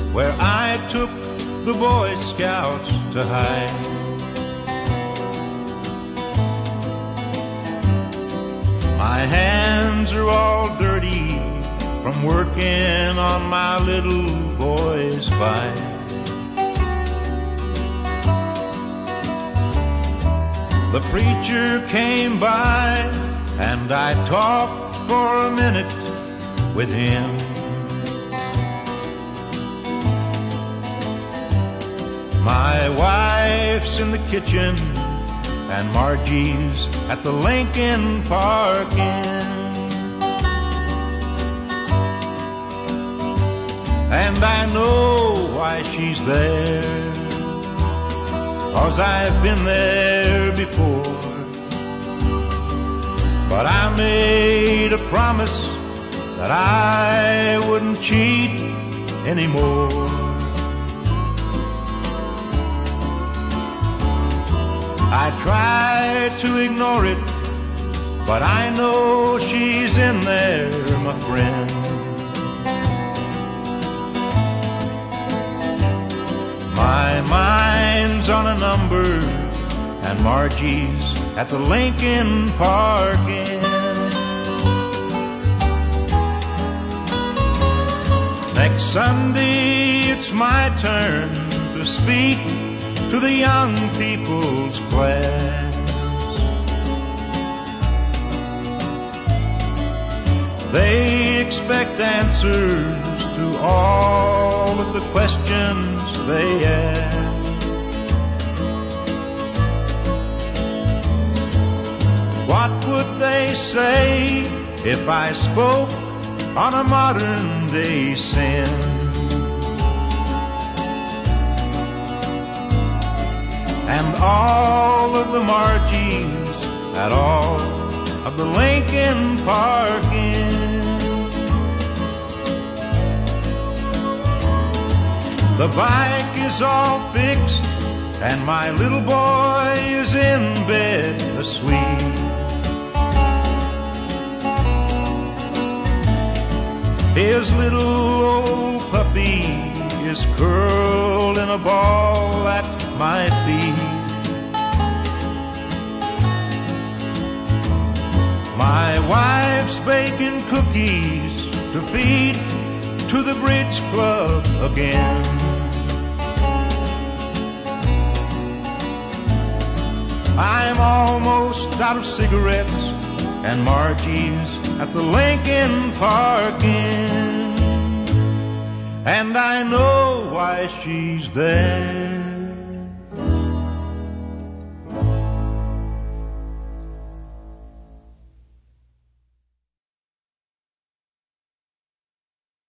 where I took the Boy Scouts to hide. My hands are all dirty from working on my little boy's fight. The preacher came by and I talked for a minute with him. My wife's in the kitchen and Margie's at the Lincoln Park Inn. And I know why she's there, 'cause I've been there before. But I made a promise that I wouldn't cheat anymore. I tried to ignore it, but I know she's in there, my friend. My mind's on a number, and Margie's at the Lincoln Park Inn. Next Sunday it's my turn to speak to the young people's class. They expect answers to all of the questions they ask. What would they say if I spoke on a modern day sin? And all of the Margies at all of the Lincoln Park Inn. The bike is all fixed and my little boy is in bed asleep. His little old puppy is curled in a ball at my feet. My wife's baking cookies to feed to the bridge club again. I'm almost out of cigarettes and Margie's at the Lincoln Park Inn. And I know why she's there.